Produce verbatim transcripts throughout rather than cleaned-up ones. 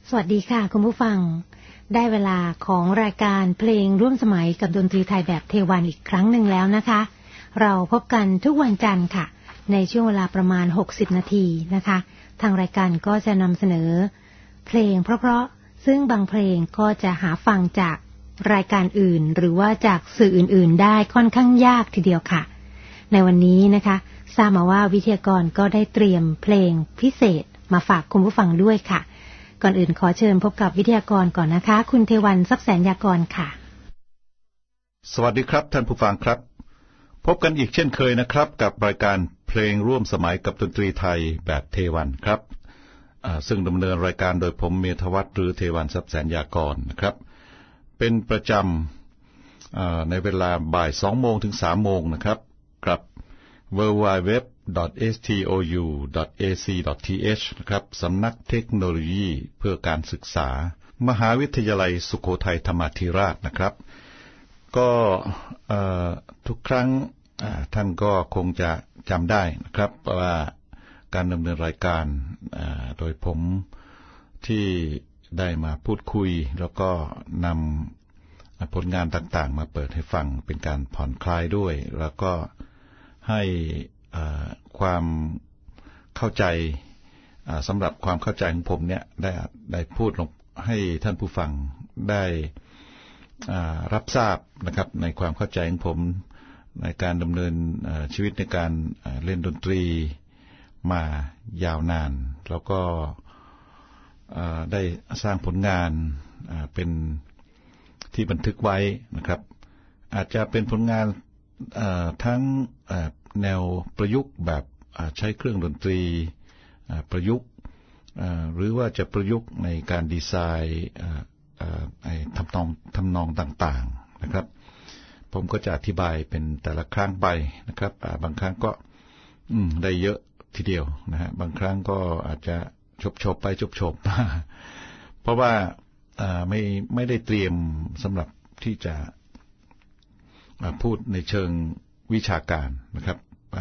สวัสดีค่ะคุณผู้ฟังได้เวลาของรายการเพลงร่วมสมัยกับดนตรีไทยแบบเทวันอีกครั้งหนึ่งแล้วนะคะเราพบกันทุกวันจันทร์ค่ะในช่วงเวลาประมาณหกสิบนาทีนะคะทางรายการก็จะนำเสนอเพลงเพราะๆซึ่งบางเพลงก็จะหาฟังจากรายการอื่นหรือว่าจากสื่ออื่นๆได้ค่อนข้างยากทีเดียวค่ะในวันนี้นะคะทราบมาว่าวิทยากรก็ได้เตรียมเพลงพิเศษมาฝากคุณผู้ฟังด้วยค่ะก่อนอื่นขอเชิญพบกับวิทยากรก่อนนะคะคุณเทวันทรัพย์แสนยากรค่ะสวัสดีครับท่านผู้ฟังครับพบกันอีกเช่นเคยนะครับกับรายการเพลงร่วมสมัยกับดนตรีไทยแบบเทวันครับซึ่งดำเนินรายการโดยผมเมธวัฒน์หรือเทวันทรัพย์แสนยากรนะครับเป็นประจำในเวลาบ่ายสองโมงถึงสามโมงนะครับกับ ดับเบิลยู ดับเบิลยู ดับเบิลยู ดอท เอส ที โอ ยู ดอท เอ ซี ดอท ที เอช นะครับสำนักเทคโนโลยีเพื่อการศึกษามหาวิทยาลัยสุโขทัยธรรมาธิราชนะครับก็ทุกครั้งท่านก็คงจะจำได้นะครับว่าการดำเนินรายการโดยผมที่ได้มาพูดคุยแล้วก็นำผลงานต่างๆมาเปิดให้ฟังเป็นการผ่อนคลายด้วยแล้วก็ให้ความเข้าใจสำหรับความเข้าใจของผมเนี่ยได้ได้พูดลงให้ท่านผู้ฟังได้รับทราบนะครับในความเข้าใจของผมในการดำเนินชีวิตในการเล่นดนตรีมายาวนานแล้วก็ได้สร้างผลงานเป็นที่บันทึกไว้นะครับอาจจะเป็นผลงานทั้งแนวประยุกต์แบบใช้เครื่องดนตรีประยุกต์หรือว่าจะประยุกต์ในการดีไซน์ทำนองทำนองต่างๆนะครับผมก็จะอธิบายเป็นแต่ละครั้งไปนะครับบางครั้งก็ได้เยอะทีเดียวนะฮะบางครั้งก็อาจจะชบๆไปชบๆเพราะว่าไม่ไม่ได้เตรียมสำหรับที่จะพูดในเชิงวิชาการนะครับ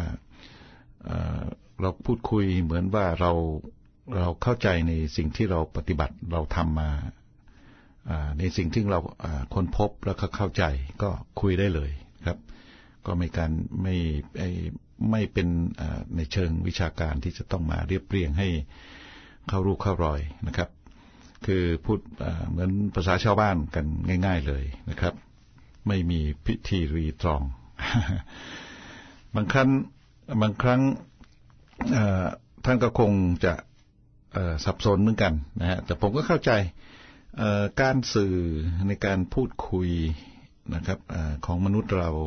เราพูดคุยเหมือนว่าเราเราเข้าใจในสิ่งที่เราปฏิบัติเราทำมาในสิ่งที่เราค้นพบแล้วก็เข้าใจก็คุยได้เลยครับก็ไม่การไม่ไม่เป็นในเชิงวิชาการที่จะต้องมาเรียบเรียงให้เข้ารูปเข้ารอยนะครับคือพูดเหมือนภาษาชาวบ้านกันง่ายๆเลยนะครับไม่มีพิธีรีตรอง บางครั้งบางครั้งท่านก็คงจะสับสนเหมือนกันนะฮะแต่ผมก็เข้าใจการสื่อในการพูดคุยนะครับของมนุษย์เรา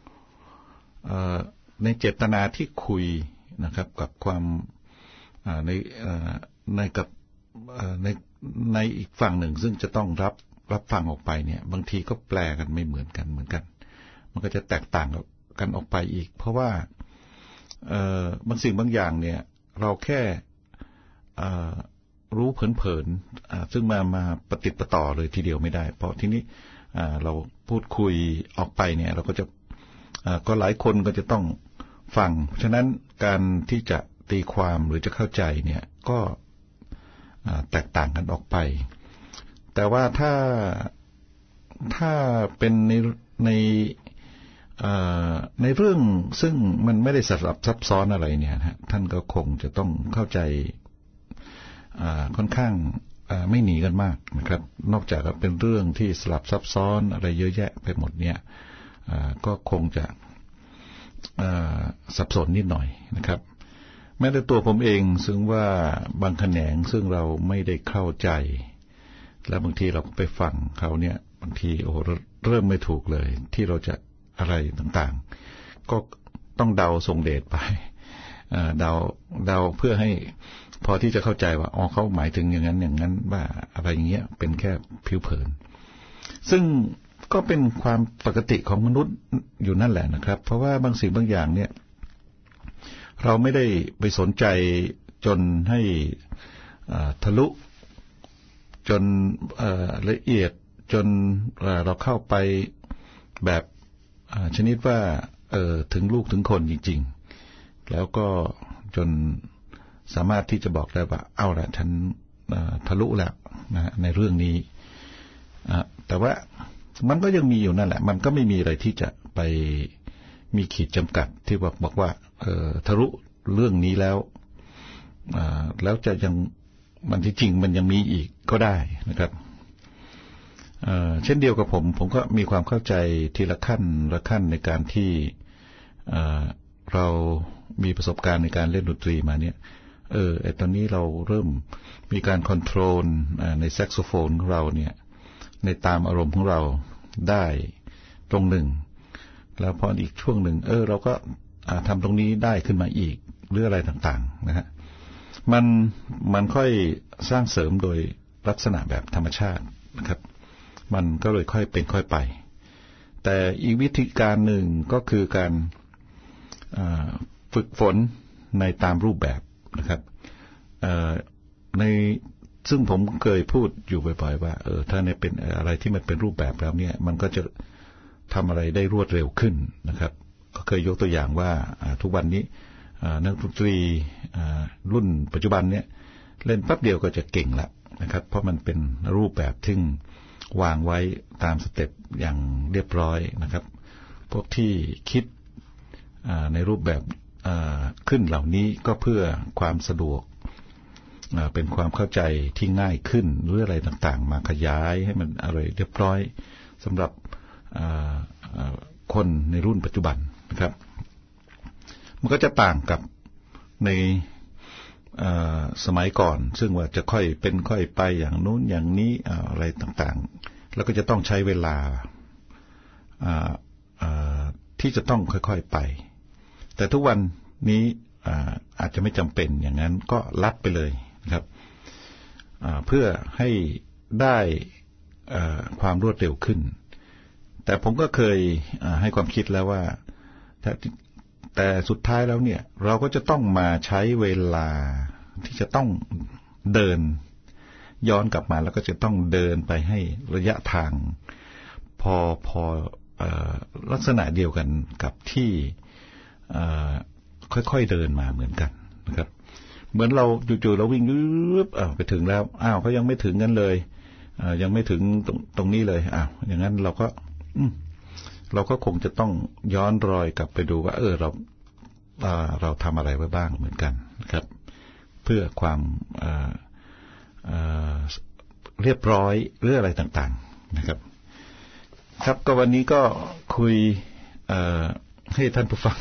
ในเจตนาที่คุยนะครับกับความในในกับในในอีกฝั่งหนึ่งซึ่งจะต้องรับรับฟังออกไปเนี่ยบางทีก็แปลกันไม่เหมือนกันเหมือนกันมันก็จะแตกต่างกันออกไปอีกเพราะว่าบางสิ่งบางอย่างเนี่ยเราแค่รู้เผินๆซึ่งมามาปฏิปต่อเลยทีเดียวไม่ได้เพราะทีนี้เราพูดคุยออกไปเนี่ยเราก็จะก็หลายคนก็จะต้องฟังฉะนั้นการที่จะตีความหรือจะเข้าใจเนี่ยก็แตกต่างกันออกไปแต่ว่าถ้าถ้าเป็นในในในเรื่องซึ่งมันไม่ได้สลับซับซ้อนอะไรเนี่ยฮะท่านก็คงจะต้องเข้าใจค่อนข้างไม่หนีกันมากนะครับนอกจากเป็นเรื่องที่สลับซับซ้อนอะไรเยอะแยะไปหมดเนี่ยก็คงจะสับสนนิดหน่อยนะครับแม้แต่ตัวผมเองซึ่งว่าบางแขนงซึ่งเราไม่ได้เข้าใจแล้วบางทีเราก็ไปฟังเขาเนี่ยบางทีโอ้เริ่มไม่ถูกเลยที่เราจะอะไรต่างๆก็ต้องเดาทรงเดชไปเดาเดาเพื่อให้พอที่จะเข้าใจว่าอ๋อเขาหมายถึงอย่างนั้นอย่างนั้นว่าอะไรอย่างเงี้ยเป็นแค่ผิวเผินซึ่งก็เป็นความปกติของมนุษย์อยู่นั่นแหละนะครับเพราะว่าบางสิ่งบางอย่างเนี่ยเราไม่ได้ไปสนใจจนให้ทะลุจนละเอียดจนเราเข้าไปแบบชนิดว่าเออถึงลูกถึงคนจริงๆแล้วก็จนสามารถที่จะบอกได้ว่าเอาละฉันทะลุแล้วนะในเรื่องนี้แต่ว่ามันก็ยังมีอยู่นั่นแหละมันก็ไม่มีอะไรที่จะไปมีขีดจำกัดที่บอกบอกว่าเออทะลุเรื่องนี้แล้วแล้วจะยังมันที่จริงมันยังมีอีกก็ได้นะครับเ, เช่นเดียวกับผมผมก็มีความเข้าใจทีละขั้นละขั้นในการที่เรามีประสบการณ์ในการเล่นดนตรีมาเนี่ยเออไอตอนนี้เราเริ่มมีการคอนโทรลในแซกโซโฟนของเราเนี่ยในตามอารมณ์ของเราได้ตรงหนึ่งแล้วพออีกช่วงหนึ่งเออเราก็ทำตรงนี้ได้ขึ้นมาอีกหรืออะไรต่างๆนะฮะมันมันค่อยสร้างเสริมโดยลักษณะแบบธรรมชาตินะครับมันก็เลยค่อยเป็นค่อยไปแต่อีกวิธีการหนึ่งก็คือการฝึกฝนในตามรูปแบบนะครับในซึ่งผมเคยพูดอยู่บ่อยๆว่าเออถ้าในเป็นอะไรที่มันเป็นรูปแบบแล้วเนี่ยมันก็จะทำอะไรได้รวดเร็วขึ้นนะครับก็เคยยกตัวอย่างว่าทุกวันนี้นักดนตรีรุ่นปัจจุบันเนี่ยเล่นแป๊บเดียวก็จะเก่งละนะครับเพราะมันเป็นรูปแบบที่วางไว้ตามสเต็ปอย่างเรียบร้อยนะครับพวกที่คิดในรูปแบบขึ้นเหล่านี้ก็เพื่อความสะดวกเป็นความเข้าใจที่ง่ายขึ้นหรืออะไรต่างๆมาขยายให้มันอะไรเรียบร้อยสำหรับคนในรุ่นปัจจุบันนะครับมันก็จะต่างกับในสมัยก่อนซึ่งว่าจะค่อยเป็นค่อยไปอย่างนู้นอย่างนี้อะไรต่างๆแล้วก็จะต้องใช้เวลาที่จะต้องค่อยๆไปแต่ทุกวันนี้อาจจะไม่จำเป็นอย่างนั้นก็ลัดไปเลยนะครับเพื่อให้ได้ความรวดเร็วขึ้นแต่ผมก็เคยให้ความคิดแล้วว่าแต่สุดท้ายแล้วเนี่ยเราก็จะต้องมาใช้เวลาที่จะต้องเดินย้อนกลับมาแล้วก็จะต้องเดินไปให้ระยะทางพอพอลักษณะเดียวกันกับที่ค่อยๆเดินมาเหมือนกันนะครับเหมือนเราจู่ๆเราวิ่งปึ๊บอ้าวไปถึงแล้วอ้าวเขายังไม่ถึงกันเลยยังไม่ถึงตรงตรงนี้เลยอ้าวอย่างนั้นเราก็เราก็คงจะต้องย้อนรอยกลับไปดูว่าเออเราเราทำอะไรไว้บ้างเหมือนกันนะครับเพื่อความเรียบร้อยหรืออะไรต่างๆนะครับครับก็วันนี้ก็คุยให้ท่านผู้ฟัง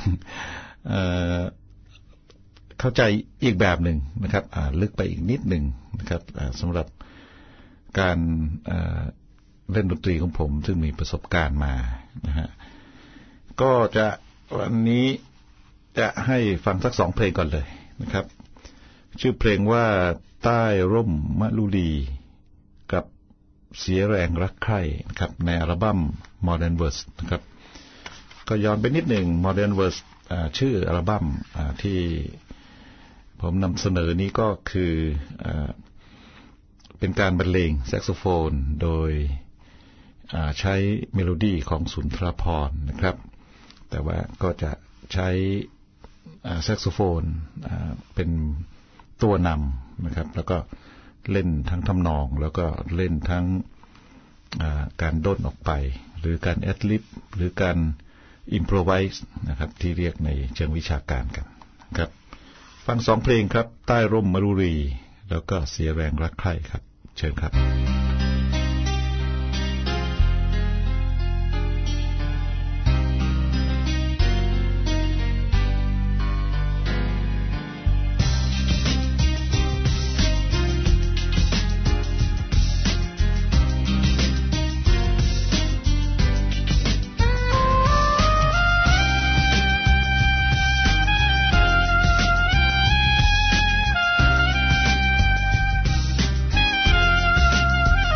เข้าใจอีกแบบหนึ่งนะครับลึกไปอีกนิดหนึ่งนะครับสำหรับการเล่นดนตรีของผมซึ่งมีประสบการณ์มานะฮะก็จะวันนี้จะให้ฟังสักสองเพลงก่อนเลยนะครับชื่อเพลงว่าใต้ร่มมะลุลีกับเสียแรงรักใคร่นะครับในอัลบั้ม Modern Verse นะครับก็ย้อนไปนิดหนึ่ง Modern Verse ชื่ออัลบั้มที่ผมนำเสนอนี้ก็คือเป็นการบรรเลงแซกโซโฟนโดยใช้เมโลดี้ของสุนทรภรณ์นะครับแต่ว่าก็จะใช้แซกโซโฟนเป็นตัวนำนะครับแล้วก็เล่นทั้งทำนองแล้วก็เล่นทั้งการด้นออกไปหรือการแอดลิปหรือการอิมโพรไวส์นะครับที่เรียกในเชิงวิชาการกันครับฟังสองเพลงครับใต้ร่มมะรุรีแล้วก็เสียแรงรักใคร่ครับเชิญครับใ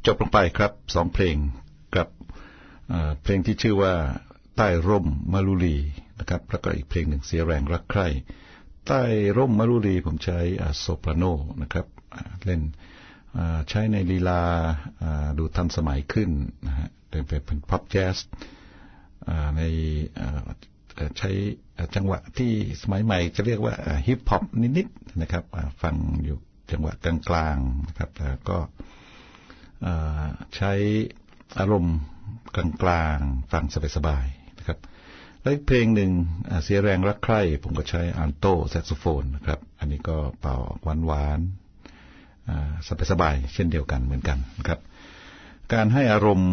จบลงไปครับสองเพลงกับเพลงที่ชื่อว่าใต้ร่มมะลุลีนะครับแล้วก็อีกเพลงหนึ่งเสียแรงรักใคร่ใต้ร่มมะลุลีผมใช้โซปราโนนะครับเล่นใช้ในลีลาดูทันสมัยขึ้นนะฮะเป็นพ็อปแจ๊สในใช้จังหวะที่สมัยใหม่จะเรียกว่าฮิปฮอปนิดๆนะครับฟังอยู่จังหวะกลางๆนะครับแล้วก็ใช้อารมณ์กลางๆฟังสบายๆนะครับแล้วอีกเพลงหนึ่งเสียแรงรักใคร่ผมก็ใช้อัลโตแซกโซโฟนนะครับอันนี้ก็เป่าหวานๆสบายๆเช่นเดียวกันเหมือนกันนะครับการให้อารมณ์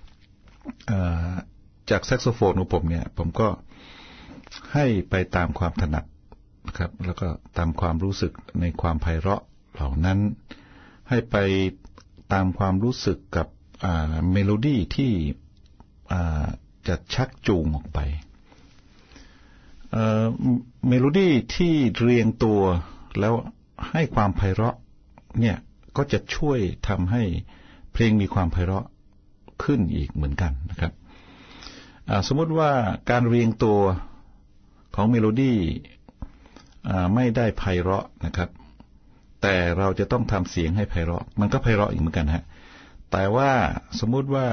จากแซกโซโฟนของผมเนี่ยผมก็ให้ไปตามความถนัดนะครับแล้วก็ตามความรู้สึกในความไพเราะเหล่านั้นให้ไปตามความรู้สึกกับเมโลดี้ที่จะชักจูงออกไปเมโลดี้ที่เรียงตัวแล้วให้ความไพเราะเนี่ยก็จะช่วยทำให้เพลงมีความไพเราะขึ้นอีกเหมือนกันนะครับสมมติว่าการเรียงตัวของเมโลดี้ไม่ได้ไพเราะนะครับแต่เราจะต้องทำเสียงให้ไพเราะมันก็ไพเราะอีกเหมือนกันฮะแต่ว่าสมมุติว่า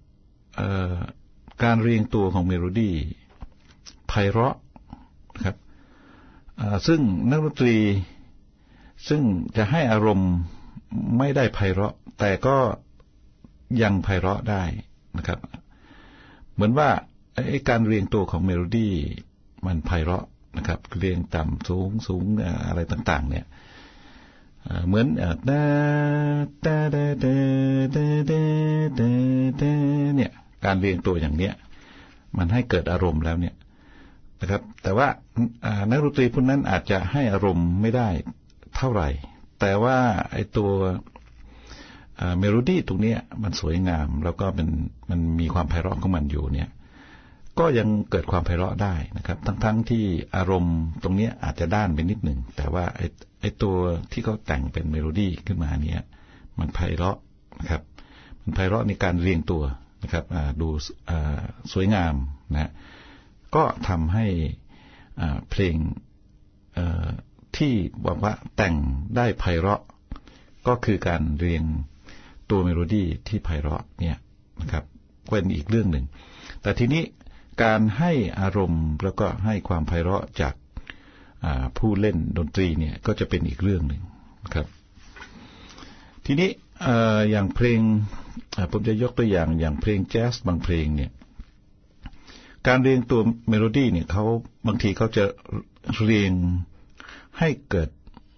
การเรียงตัวของเมโลดี้ไพเราะนะครับซึ่งนักดนตรีซึ่งจะให้อารมณ์ไม่ได้ไพเราะแต่ก็ยังไพเราะได้นะครับเหมือนว่าไอ้การเรียงตัวของเมโลดี้มันไพเราะนะครับเรียงต่ำสูงสูงอะไรต่างๆเนี่ยเหมือนดาดาดาดาดาดาดาดาเนี่ยการเรียงตัวอย่างเนี้ยมันให้เกิดอารมณ์แล้วเนี่ยนะครับแต่ว่านักดนตรีพวกนั้นอาจจะให้อารมณ์ไม่ได้เท่าไหร่แต่ว่าไอ้ตัวเมโลดี้ตรงนี้มันสวยงามแล้วก็มันมันมีความไพเราะของมันอยู่เนี่ยก็ยังเกิดความไพเราะได้นะครับทั้งๆ ท, ที่อารมณ์ตรงนี้อาจจะด้านไปนิดหนึ่งแต่ว่าไอ้ไอ้ตัวที่เขาแต่งเป็นเมโลดี้ขึ้นมาเนี่ยมันไพเราะนะครับมันไพเราะในการเรียงตัวนะครับดูสวยงามนะก็ทำให้เพลงที่บอกว่าแต่งได้ไพเราะก็คือการเรียงตัวเมโลดี้ที่ไพเราะเนี่ยนะครับเป็นอีกเรื่องหนึ่งแต่ทีนี้การให้อารมณ์แล้วก็ให้ความไพเราะจากผู้เล่นดนตรีเนี่ยก็จะเป็นอีกเรื่องหนึ่งนะครับทีนี้อย่างเพลงผมจะยกตัวอย่างอย่างเพลงแจ๊สบางเพลงเนี่ยการเรียงตัวเมโลดี้เนี่ยเขาบางทีเขาจะเรียงให้เกิด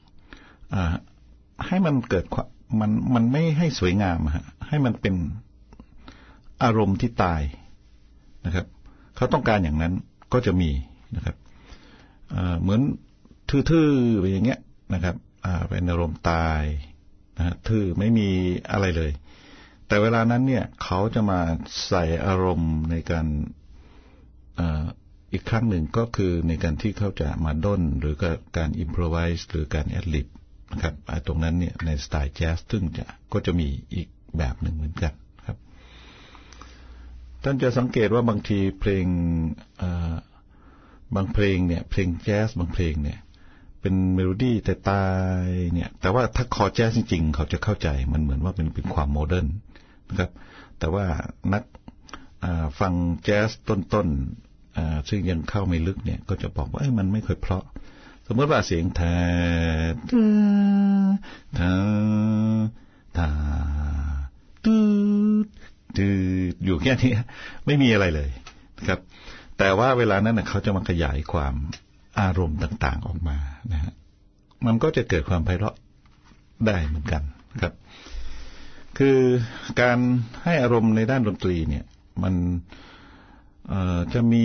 ให้มันเกิดมันมันไม่ให้สวยงามฮะให้มันเป็นอารมณ์ที่ตายนะครับเขาต้องการอย่างนั้นก็จะมีนะครับเหมือนทื่อๆไปอย่างเงี้ยนะครับเป็นอารมณ์ตายนะทื่อไม่มีอะไรเลยแต่เวลานั้นเนี่ยเขาจะมาใส่อารมณ์ในการอีกครั้งหนึ่งก็คือในการที่เขาจะมาด้นหรือการอิมโพรไวส์หรือการแอดลิบนะครับตรงนั้นเนี่ยในสไตล์แจ๊สซึ่งจะก็จะมีอีกแบบหนึ่งเหมือนกันครับท่านจะสังเกตว่าบางทีเพลงบางเพลงเนี่ยเพลงแจ๊สบางเพลงเนี่ยเป็นเมโลดี้แต่ตายเนี่ยแต่ว่าถ้าคอแจ๊สจริงๆเขาจะเข้าใจมันเหมือนว่าเป็นเป็นความโมเดิร์นนะครับแต่ว่านักฟังแจ๊สต้นๆซึ่งยังเข้าไม่ลึกเนี่ยก็จะบอกว่ามันไม่ค่อยเพราะสมมติว่าเสียงแทตทาทาตูดตูดอยู่แค่นี้ไม่มีอะไรเลยนะครับแต่ว่าเวลานั้นเขาจะมาขยายความอารมณ์ต่างๆออกมานะฮะมันก็จะเกิดความไพเราะได้เหมือนกันครับคือการให้อารมณ์ในด้านดนตรีเนี่ยมันจะมี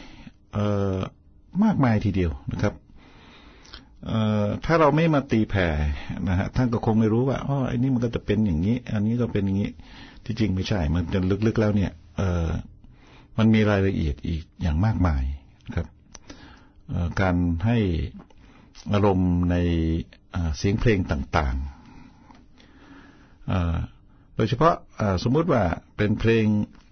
มากมายทีเดียวนะครับถ้าเราไม่มาตีแผ่นะฮะท่านก็คงไม่รู้ว่าอ๋อไอ้นี่มันก็จะเป็นอย่างนี้อันนี้ก็เป็นอย่างนี้ที่จริงไม่ใช่มันจะลึกๆแล้วเนี่ยมันมีรายละเอียดอีกอย่างมากมายครับการให้อารมณ์ในเสียงเพลงต่างๆโดยเฉพาะสมมุติว่าเป็นเพลง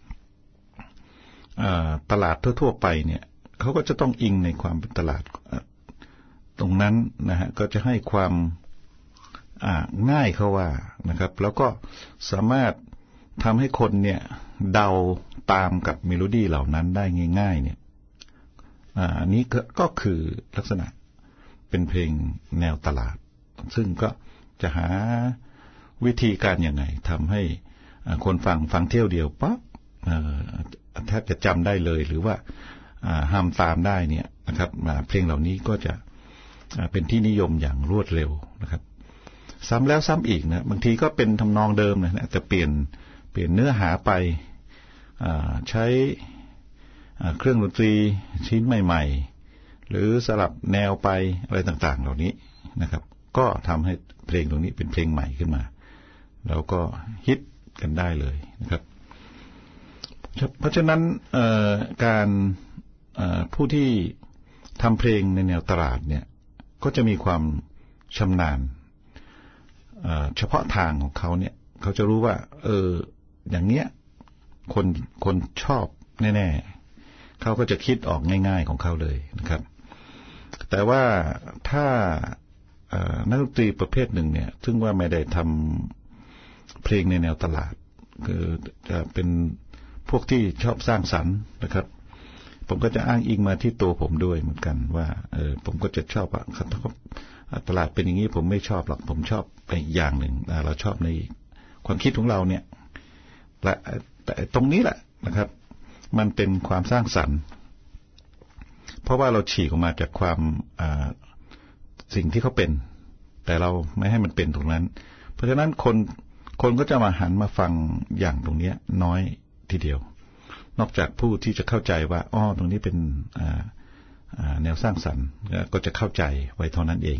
ตลาดทั่วๆไปเนี่ยเขาก็จะต้องอิงในความเป็นตลาดตรงนั้นนะฮะก็จะให้ความง่ายเขาว่านะครับแล้วก็สามารถทำให้คนเนี่ยเดาตามกับเมโลดี้เหล่านั้นได้ง่ายๆเนี่ยอันนี้ก็คือลักษณะเป็นเพลงแนวตลาดซึ่งก็จะหาวิธีการยังไงทำให้คนฟังฟังเที่ยวเดียวปั๊บแทบจะจำได้เลยหรือว่าห้ามตามได้เนี่ยนะครับเพลงเหล่านี้ก็จะเป็นที่นิยมอย่างรวดเร็วนะครับซ้ำแล้วซ้ำอีกนะบางทีก็เป็นทำนองเดิมนะแต่เปลี่ยนเปลี่ยนเนื้อหาไปใช้เครื่องดนตรีชิ้นใหม่ๆหรือสลับแนวไปอะไรต่างๆเหล่านี้นะครับก็ทำให้เพลงตรงนี้เป็นเพลงใหม่ขึ้นมาแล้วก็ฮิตกันได้เลยนะครับเพราะฉะนั้นการผู้ที่ทำเพลงในแนวตลาดเนี่ยก็จะมีความชำนาญเฉพาะทางของเขาเนี่ยเขาจะรู้ว่าเอออย่างเนี้ยคนคนชอบแน่ๆเขาก็จะคิดออกง่ายๆของเขาเลยนะครับแต่ว่าถ้านักดนตรีประเภทหนึ่งเนี่ยซึ่งว่าไม่ได้ทำเพลงในแนวตลาดคือจะเป็นพวกที่ชอบสร้างสรรค์นะครับผมก็จะอ้างอิงมาที่ตัวผมด้วยเหมือนกันว่าเออผมก็จะชอบว่าตลาดเป็นอย่างนี้ผมไม่ชอบหรอกผมชอบไปอย่างหนึ่งเราชอบในความคิดของเราเนี่ยและแต่ตรงนี้แหละนะครับมันเป็นความสร้างสรรค์เพราะว่าเราฉีกออกมาจากความสิ่งที่เขาเป็นแต่เราไม่ให้มันเป็นตรงนั้นเพราะฉะนั้นคนคนก็จะมาหันมาฟังอย่างตรงนี้น้อยทีเดียวนอกจากผู้ที่จะเข้าใจว่าอ้อตรงนี้เป็นแนวสร้างสรรค์ก็จะเข้าใจไว้เท่านั้นเอง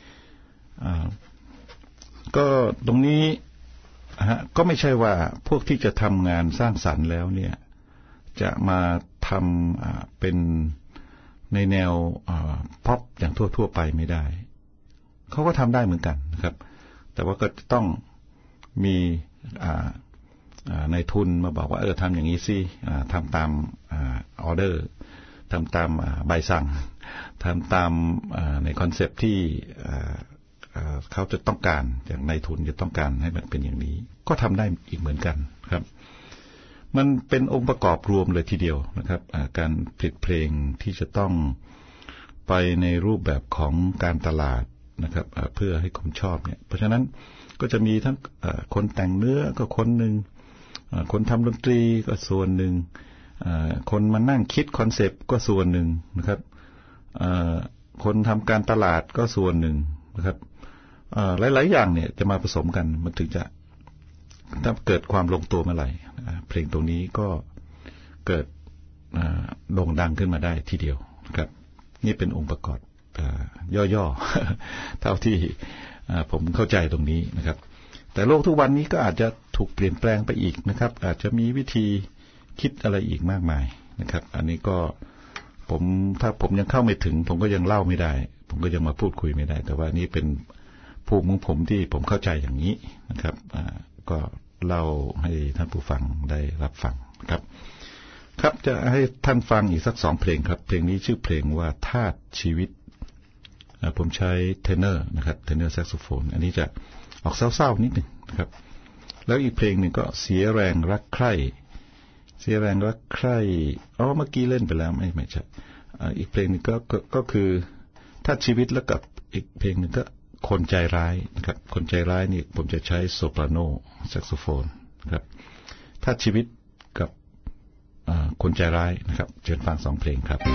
ก็ตรงนี้ก็ไม่ใช่ว่าพวกที่จะทำงานสร้างสรรค์แล้วเนี่ยจะมาทำเป็นในแนวพ็อปอย่างทั่วๆไปไม่ได้เขาก็ทำได้เหมือนกันนะครับแต่ว่าก็ต้องมีในทุนมาบอกว่าเออทำอย่างนี้สิทำตามออเดอร์ทำตามใบสั่งทำตามในคอนเซปต์ที่เขาจะต้องการอย่างในทุนจะต้องการให้มันเป็นอย่างนี้ก็ทำได้อีกเหมือนกันครับมันเป็นองค์ประกอบรวมเลยทีเดียวนะครับการผลิตเพลงที่จะต้องไปในรูปแบบของการตลาดนะครับเพื่อให้คนชอบเนี่ยเพราะฉะนั้นก็จะมีทั้งคนแต่งเนื้อก็คนหนึ่งคนทำดนตรีก็ส่วนหนึ่งคนมานั่งคิดคอนเซปต์ก็ส่วนหนึ่งนะครับคนทำการตลาดก็ส่วนหนึ่งนะครับหลายๆอย่างเนี่ยจะมาผสมกันมันถึงจะถ้าเกิดความลงตัวเมื่อไหร่เพลงตรงนี้ก็เกิดโด่งดังขึ้นมาได้ทีเดียวนะครับนี่เป็นองค์ประกอบย่อๆเท่าที่ผมเข้าใจตรงนี้นะครับแต่โลกทุกวันนี้ก็อาจจะถูกเปลี่ยนแปลงไปอีกนะครับอาจจะมีวิธีคิดอะไรอีกมากมายนะครับอันนี้ก็ผมถ้าผมยังเข้าไม่ถึงผมก็ยังเล่าไม่ได้ผมก็ยังมาพูดคุยไม่ได้แต่ว่านี่เป็นภูมิของผมที่ผมเข้าใจอย่างนี้นะครับก็เล่าให้ท่านผู้ฟังได้รับฟังครับครับจะให้ท่านฟังอีกสักสองเพลงครับเพลงนี้ชื่อเพลงว่าธาตุชีวิตผมใช้เทเนอร์นะครับเทเนอร์แซกโซโฟนอันนี้จะออกเศร้าๆนิดหนึ่งนะครับแล้วอีกเพลงหนึ่งก็เสียแรงรักใคร่เสียแรงรักใคร่อ๋อเมื่อกี้เล่นไปแล้วไม่ไม่ใช่อีกเพลงหนึ่งก็ก็คือธาตุชีวิตแล้วกับอีกเพลงหนึ่งก็คนใจร้ายนะครับคนใจร้ายนี่ผมจะใช้โซปราโนแซกโซโฟนครับธาตุชีวิตกับคนใจร้ายนะครับเชิญฟังสองเพลงครับ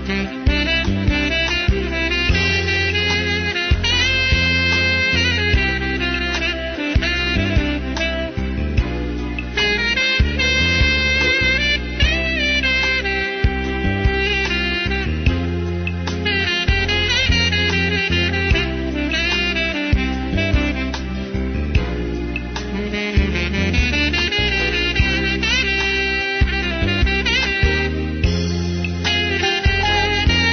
Thank you.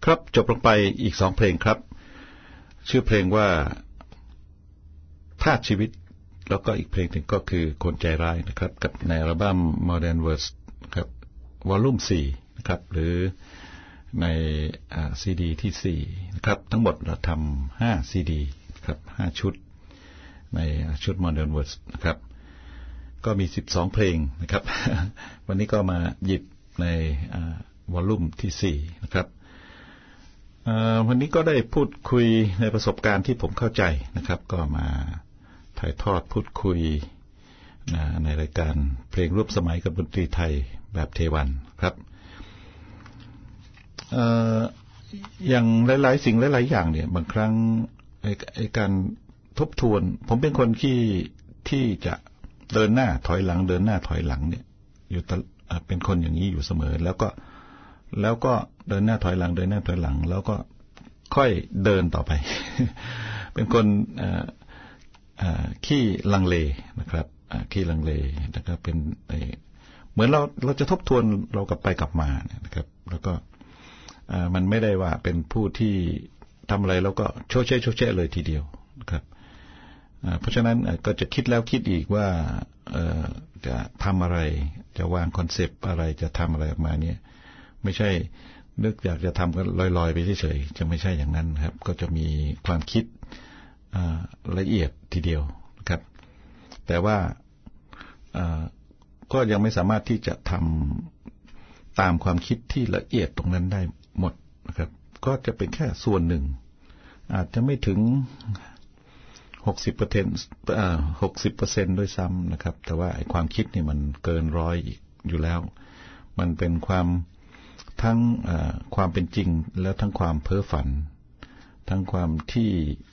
ครับจบลงไปอีกสองเพลงครับชื่อเพลงว่าธาตุชีวิตแล้วก็อีกเพลงหนึ่งก็คือคนใจร้ายนะครับกับในอัลบั้ม Modern Words ครับวอลลุ่มสี่นะครับหรือในซีดีที่สี่นะครับทั้งหมดเราทำห้าซีดีครับห้าชุดในชุด Modern Words นะครับก็มีสิบสองเพลงนะครับ วันนี้ก็มาหยิบในวอลลุ่มที่สี่นะครับวันนี้ก็ได้พูดคุยในประสบการณ์ที่ผมเข้าใจนะครับก็มาถ่ายทอดพูดคุยในรายการเพลงร่วมสมัยกับดนตรีไทยแบบเทวันครับอย่างหลายๆสิ่งหลายๆอย่างเนี่ยบางครั้งไอ้การทบทวนผมเป็นคนที่ที่จะเดินหน้าถอยหลังเดินหน้าถอยหลังเนี่ยอยู่เป็นคนอย่างนี้อยู่เสมอแล้วก็แล้วก็เดินหน้าถอยหลังเดินหน้าถอยหลังแล้วก็ค่อยเดินต่อไป เป็นคนขี้ลังเลนะครับขี้ลังเลนะครับเป็นเหมือนเราเราจะทบทวนเรากลับไปกลับมานะครับแล้วก็มันไม่ได้ว่าเป็นผู้ที่ทำอะไรแล้วก็โชเชโชเชเลยทีเดียวนะครับเพราะฉะนั้นก็จะคิดแล้วคิดอีกว่าจะทำอะไรจะวางคอนเซปต์อะไรจะทำอะไรออกมาเนี่ยไม่ใช่นึกอยากจะทำกันลอยๆไปเฉยๆจะไม่ใช่อย่างนั้นครับก็จะมีความคิดละเอียดทีเดียวนะครับแต่ว่าก็ยังไม่สามารถที่จะทำตามความคิดที่ละเอียดตรงนั้นได้หมดนะครับก็จะเป็นแค่ส่วนหนึ่งอาจจะไม่ถึงหกสิบเปอร์เซ็นต์หกสิบเปอร์เซ็นต์ด้วยซ้ำนะครับแต่ว่าไอ้ความคิดนี่มันเกินร้อยอยู่แล้วมันเป็นความทั้งความเป็นจริงแล้วทั้งความเพ้อฝันทั้งความที่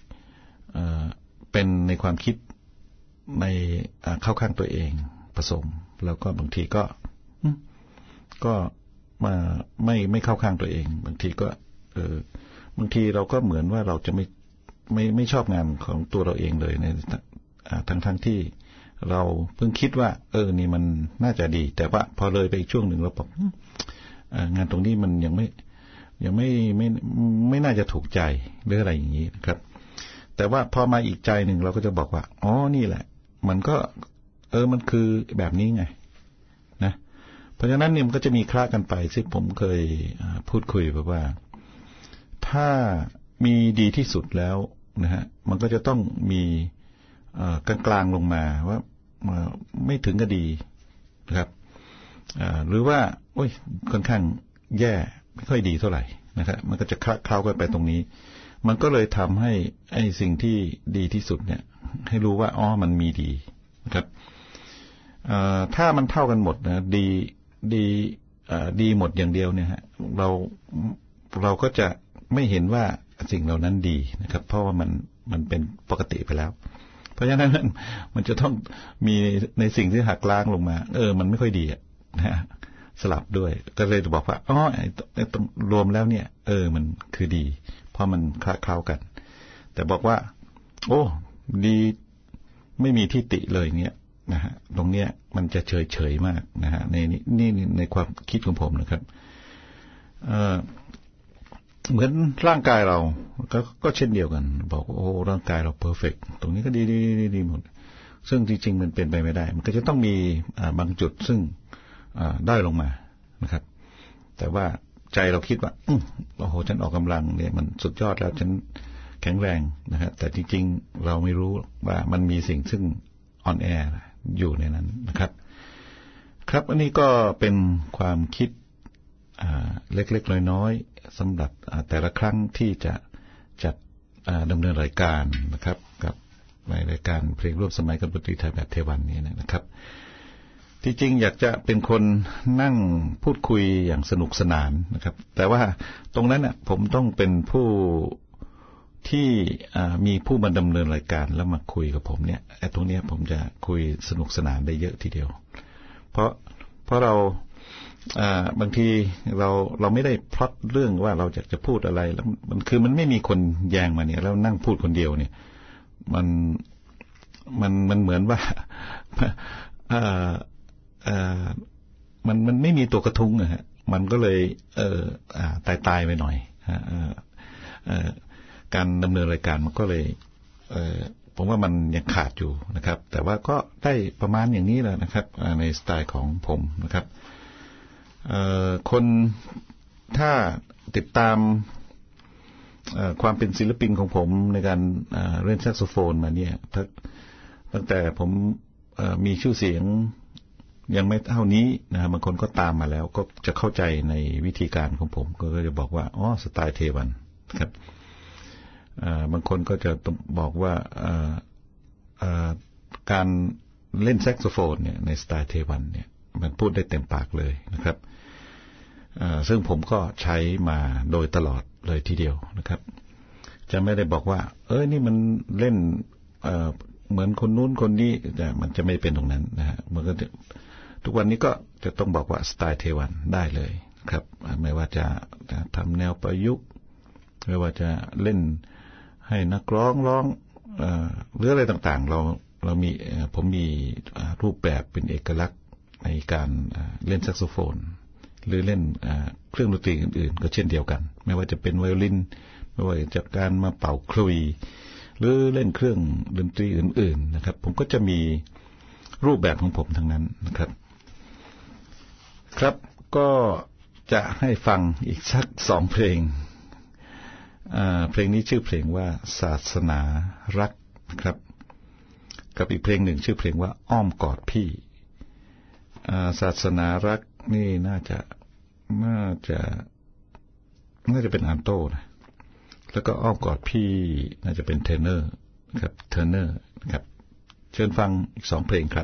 เป็นในความคิดในเข้าข้างตัวเองผสมแล้วก็บางทีก็ก็มาไม่ไม่เข้าข้างตัวเองบางทีก็เออบางทีเราก็เหมือนว่าเราจะไม่ไม่ไม่ชอบงานของตัวเราเองเลยในทั้งทั้งที่เราเพิ่งคิดว่าเออนี่มันน่าจะดีแต่ว่าพอเลยไปอีกช่วงหนึ่งเราบอกงานตรงนี้มันยังไม่ยังไม่ไม่ไม่น่าจะถูกใจหรืออะไรอย่างนี้นะครับแต่ว่าพอมาอีกใจหนึ่งเราก็จะบอกว่าอ๋อนี่แหละมันก็เออมันคือแบบนี้ไงนะเพราะฉะนั้นเนี่ยมันก็จะมีคล้ากันไปซึ่งผมเคยพูดคุยแบบว่าถ้ามีดีที่สุดแล้วนะฮะมันก็จะต้องมีกลางกลางลงมาว่าไม่ถึงก็ดีนะครับหรือว่าโอ้ยค่อนข้างแย่ไม่ค่อยดีเท่าไหร่นะครับมันก็จะคล้ากันไปตรงนี้มันก็เลยทำให้ไอ้สิ่งที่ดีที่สุดเนี่ยให้รู้ว่าอ๋อมันมีดีนะครับถ้ามันเท่ากันหมดนะดีดีดีหมดอย่างเดียวเนี่ยฮะเราเราก็จะไม่เห็นว่าสิ่งเหล่านั้นดีนะครับเพราะว่ามันมันเป็นปกติไปแล้วเพราะฉะนั้นมันจะต้องมีในสิ่งที่หักล้างลงมาเออมันไม่ค่อยดีอ่ะนะสลับด้วยก็เลยบอกว่าอ๋อไอ้ตรงรวมแล้วเนี่ยเออมันคือดีเพราะมันคล้าคล้ากันแต่บอกว่าโอ้ดีไม่มีที่ติเลยเนี่ยนะฮะตรงเนี้ยมันจะเฉยเฉยมากนะฮะในนี่ในความคิดของผมนะครับเออเหมือนร่างกายเราก็ก็เช่นเดียวกันบอกโอ้ร่างกายเราเพอร์เฟกต์ตรงนี้ก็ดีดีดีหมดซึ่งจริงๆมันเป็นไปไม่ได้มันก็จะต้องมีบางจุดซึ่งได้ลงมานะครับแต่ว่าใจเราคิดว่าโอ้โหฉันออกกำลังเนี่ยมันสุดยอดแล้วฉันแข็งแรงนะฮะแต่จริงๆเราไม่รู้ว่ามันมีสิ่งซึ่งอ่อนแออยู่ในนั้นนะครับครับอันนี้ก็เป็นความคิดเล็กๆน้อยๆสำหรับแต่ละครั้งที่จะจัดดำเนินรายการนะครับกับในรายการเพลงร่วมสมัยกับดนตรีไทยแบบเทวันนี้นะครับที่จริงอยากจะเป็นคนนั่งพูดคุยอย่างสนุกสนานนะครับแต่ว่าตรงนั้นน่ะผมต้องเป็นผู้ที่มีผู้มาดำเนินรายการแล้วมาคุยกับผมเนี่ยไอ้ตรงนี้ผมจะคุยสนุกสนานได้เยอะทีเดียวเพราะเพราะเราบางทีเราเราไม่ได้พล็อตเรื่องว่าเราอยากจะพูดอะไรแล้วมันคือมันไม่มีคนแย้งมาเนี่ยแล้วนั่งพูดคนเดียวเนี่ยมันมันมันเหมือนว่ามันมันไม่มีตัวกระทุ้งนะฮะมันก็เลยเออตายตายไปหน่อยฮะการดำเนินรายการมันก็เลยผมว่ามันยังขาดอยู่นะครับแต่ว่าก็ได้ประมาณอย่างนี้แหละนะครับในสไตล์ของผมนะครับคนถ้าติดตามความเป็นศิลปินของผมในการเล่นแซกโซโฟนมาเนี่ยตั้งแต่ผมมีชื่อเสียงยังไม่เท่านี้นะบางคนก็ตามมาแล้วก็จะเข้าใจในวิธีการของผมก็จะบอกว่าอ๋อสไตล์เทวันครับบางคนก็จะบอกว่าการเล่นแซกโซโฟนเนี่ยในสไตล์เทวันเนี่ยมันพูดได้เต็มปากเลยนะครับซึ่งผมก็ใช้มาโดยตลอดเลยทีเดียวนะครับจะไม่ได้บอกว่าเอ้ยนี่มันเล่นเหมือนคนนู้นคนนี้แต่มันจะไม่เป็นตรงนั้นนะฮะมันก็ทุกวันนี้ก็จะต้องบอกว่าสไตล์เทวันได้เลยครับไม่ว่าจะทำแนวประยุกต์ไม่ว่าจะเล่นให้นักร้องร้องหรืออะไรต่างๆเราเรามีผมมีรูปแบบเป็นเอกลักษณ์ในการเล่นแซกโซโฟนหรือเล่นเครื่องดนตรีอื่นๆก็เช่นเดียวกันไม่ว่าจะเป็นไวโอลินไม่ว่าจะการมาเป่าคลุยหรือเล่นเครื่องดนตรีอื่นๆนะครับผมก็จะมีรูปแบบของผมทั้งนั้นนะครับครับก็จะให้ฟังอีกสักสองเพลงเพลงนี้ชื่อเพลงว่าศาสนารักนะครับกับอีกเพลงหนึ่งชื่อเพลงว่าอ้อมกอดพี่ศาสนารักนี่น่าจะน่าจะน่าจะเป็นอันโต้นะแล้วก็อ้อมกอดพี่น่าจะเป็นเทเนอร์ครับเทเนอร์ครับเชิญฟังอีกสองเพลงครับ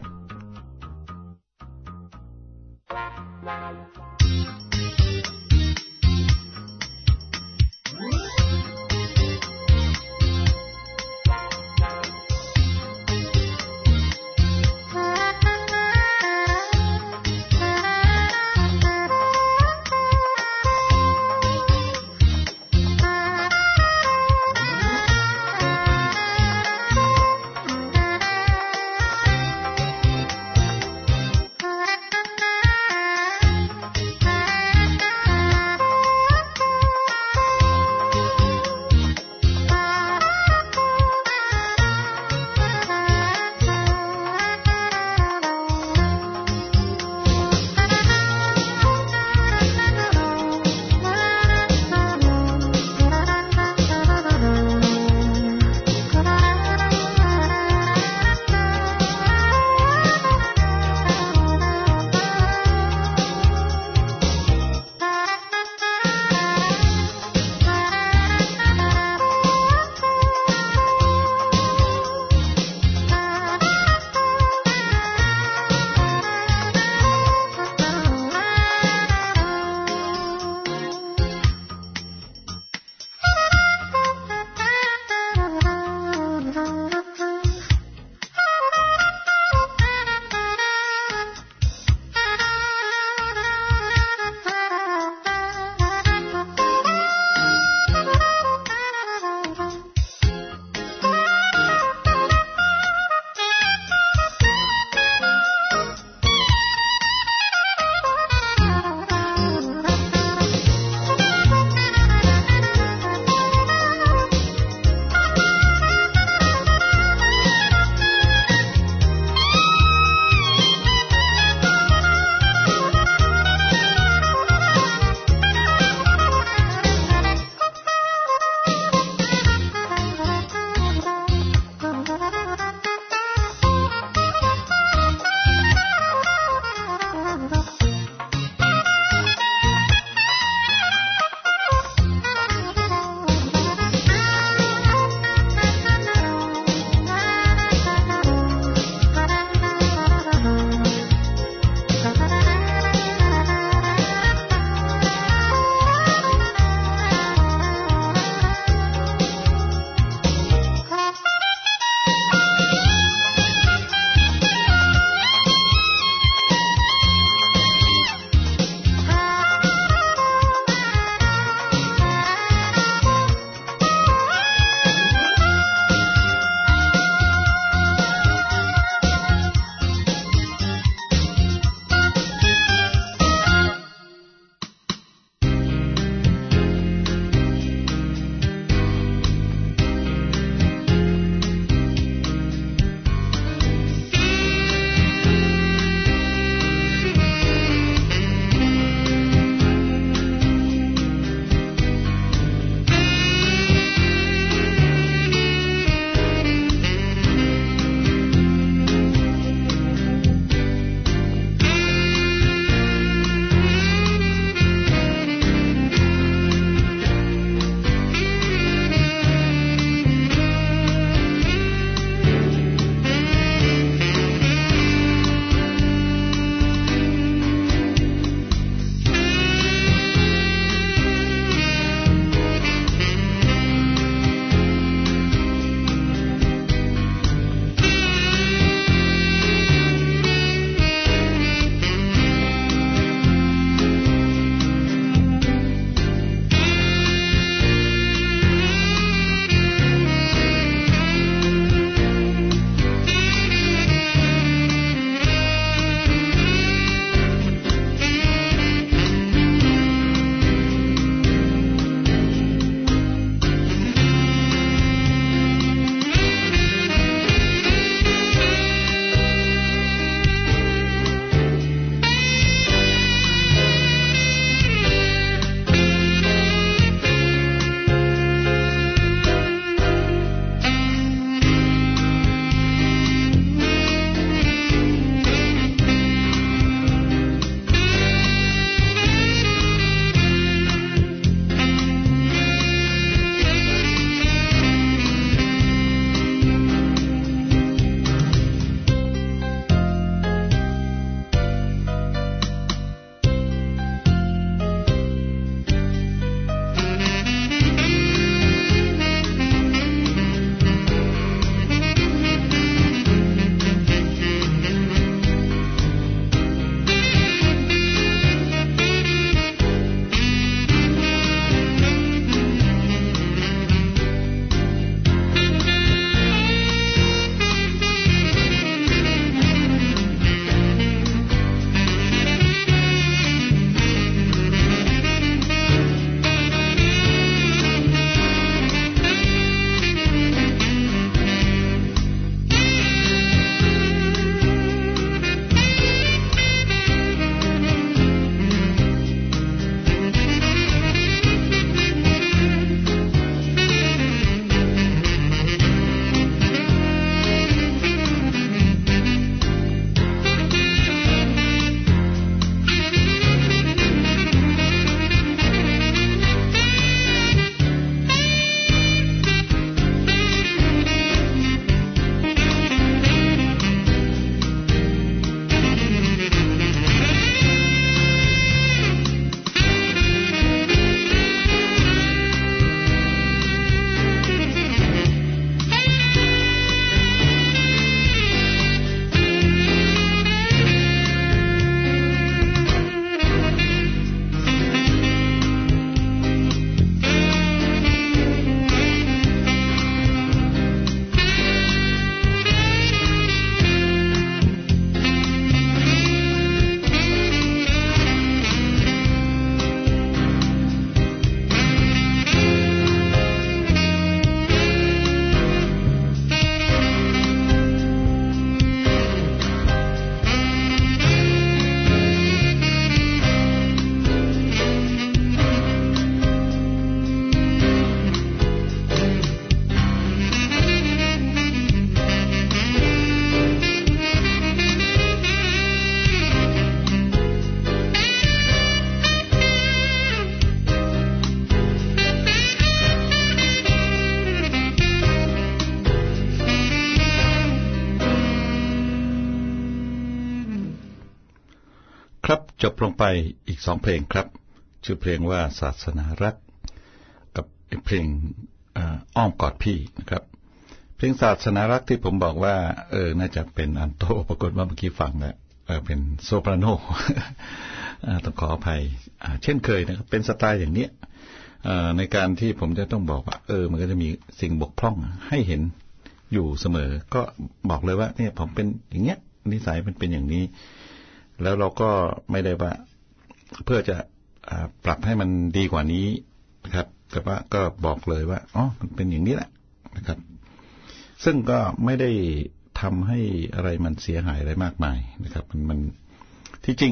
ครับจบลงไปอีกสองเพลงครับชื่อเพลงว่าศาสนารักกับเพลงอ้อมกอดพี่นะครับเพลงศาสนารักที่ผมบอกว่าเออน่าจะเป็นอัลโตปรากฏว่าเมื่อกี้ฟังแล้วเออเป็นโซปราโน ต้องขออภัยเช่นเคยนะครับเป็นสไตล์อย่างเนี้ยในการที่ผมจะต้องบอกว่าเออมันก็จะมีสิ่งบกพร่องให้เห็นอยู่เสมอก็บอกเลยว่าเนี่ยผมเป็นอย่างเงี้ยนิสัยมันเป็นอย่างนี้แล้วเราก็ไม่ได้ว่าเพื่อจะปรับให้มันดีกว่านี้นะครับแต่ว่าก็บอกเลยว่าอ๋อมันเป็นอย่างนี้แหละนะครับซึ่งก็ไม่ได้ทำให้อะไรมันเสียหายอะไรมากมายนะครับมันมันที่จริง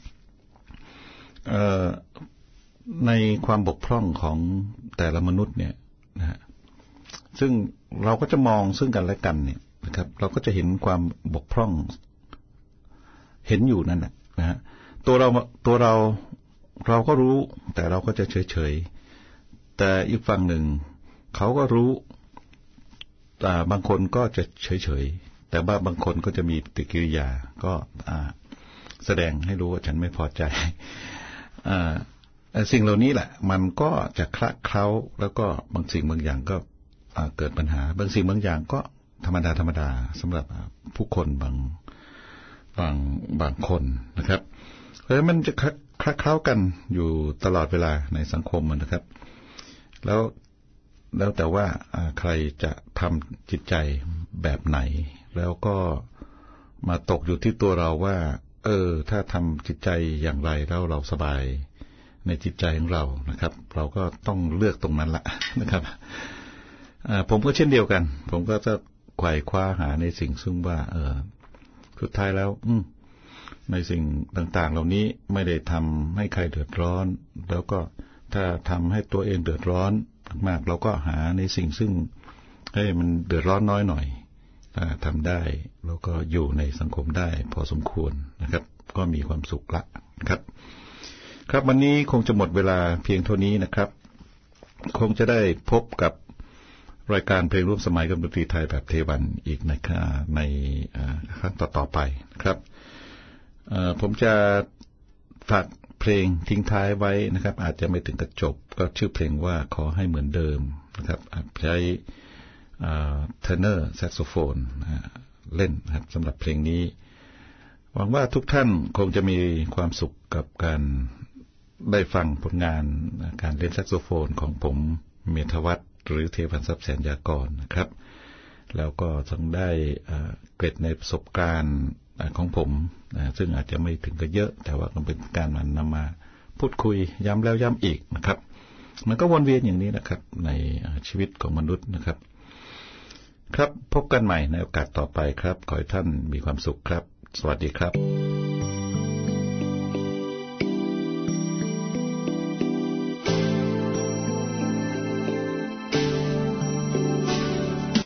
ในความบกพร่องของแต่ละมนุษย์เนี่ยนะฮะซึ่งเราก็จะมองซึ่งกันและกันเนี่ยนะครับเราก็จะเห็นความบกพร่องเห็นอยู่นั่นแหละนะฮะตัวเราตัวเราเราก็รู้แต่เราก็จะเฉยเฉยแต่อีกฝั่งหนึ่งเขาก็รู้แต่บางคนก็จะเฉยเฉยแต่ว่าบางคนก็จะมีปฏิกิริยาก็แสดงให้รู้ว่าฉันไม่พอใจสิ่งเหล่านี้แหละมันก็จะคละเคล้าแล้วก็บางสิ่งบางอย่างก็เกิดปัญหาบางสิ่งบางอย่างก็ธรรมดาธรรมดาสำหรับผู้คนบางบางบางคนนะครับเพราะฉะนั้นมันจะคละเคล้ากันอยู่ตลอดเวลาในสังคมนะครับแล้วแล้วแต่ว่าใครจะทำจิตใจแบบไหนแล้วก็มาตกอยู่ที่ตัวเราว่าเออถ้าทำจิตใจอย่างไรแล้วเราสบายในจิตใจของเรานะครับเราก็ต้องเลือกตรงนั้นละนะครับผมก็เช่นเดียวกันผมก็จะไขว่คว้าหาในสิ่งซึ่งว่าเออสุดท้ายแล้วในสิ่งต่างๆเหล่านี้ไม่ได้ทำให้ใครเดือดร้อนแล้วก็ถ้าทำให้ตัวเองเดือดร้อนมากเราก็หาในสิ่งซึ่งให้มันเดือดร้อนน้อยหน่อยถ้าทำได้แล้วก็อยู่ในสังคมได้พอสมควรนะครับก็มีความสุขละครับครับวันนี้คงจะหมดเวลาเพียงเท่านี้นะครับคงจะได้พบกับรายการเพลงร่วมสมัยกับดนตรีไทยแบบเทวันอีกในในครั้งต่อๆไปนะครับผมจะฝากเพลงทิ้งท้ายไว้นะครับอาจจะไม่ถึงกับจบก็ชื่อเพลงว่าขอให้เหมือนเดิมนะครับใช้เทเนอร์แซกโซโฟนเล่นนะครับสำหรับเพลงนี้หวังว่าทุกท่านคงจะมีความสุขกับการได้ฟังผลงานการเล่นแซกโซโฟนของผมเมธวัฒน์หรือเทวันทรัพย์แสนยากรนะครับแล้วก็ทั้งได้เกร็ดในประสบการณ์ของผมซึ่งอาจจะไม่ถึงกับเยอะแต่ว่าก็เป็นการมันนำมาพูดคุยย้ำแล้วย้ำอีกนะครับมันก็วนเวียนอย่างนี้นะครับในชีวิตของมนุษย์นะครับครับพบกันใหม่ในโอกาสต่อไปครับขอให้ท่านมีความสุขครับสวัสดีครับ